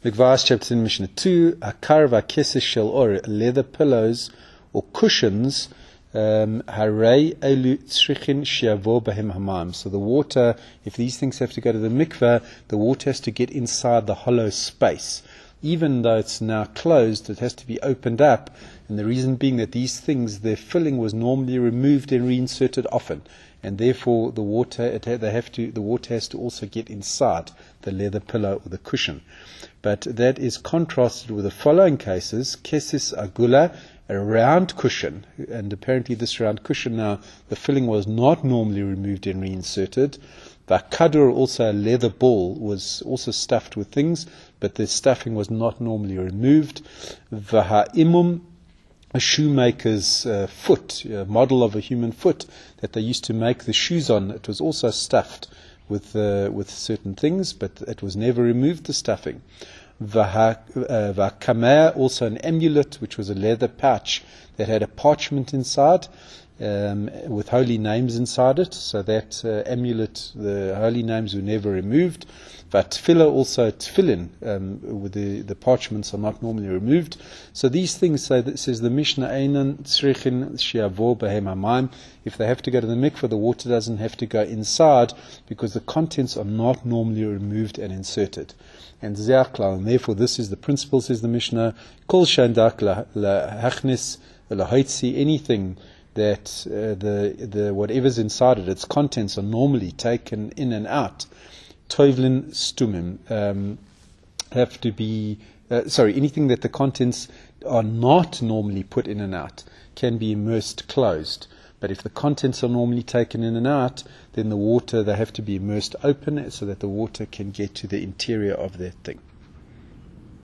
Mikvah's chapter in Mishnah 2, Akar v'keses shel or, leather pillows or cushions, Harei elu tzrichin shiavo b'hem hamam. So the water, if these things have to go to the mikvah, the water has to get inside the hollow space. Even though it's now closed, it has to be opened up. And the reason being that these things, their filling was normally removed and reinserted often. And therefore the water, the water has to also get inside the leather pillow or the cushion. But that is contrasted with the following cases: kesis agula, a round cushion, and apparently this round cushion now, the filling was not normally removed and reinserted. Vakadur, also a leather ball, was also stuffed with things, but the stuffing was not normally removed. Vaha'imum, a shoemaker's foot, a model of a human foot that they used to make the shoes on, it was also stuffed with certain things, but it was never removed, the stuffing. Vakameh, also an amulet, which was a leather pouch that had a parchment inside with holy names inside it. So that amulet, the holy names were never removed. Tefillah, also tefillin, with the parchments are not normally removed. So these things, says the Mishnah, Einan tzrichin shiavo b'hem hamayim. If they have to go to the mikveh, the water doesn't have to go inside because the contents are not normally removed and inserted. And therefore this is the principle, says the Mishnah, kol shandak lahachnis lahaitzi, anything that the whatever's inside it, its contents are normally taken in and out. Toivlin stumim have to be anything that the contents are not normally put in and out can be immersed closed. But if the contents are normally taken in and out, then the water, they have to be immersed open so that the water can get to the interior of that thing.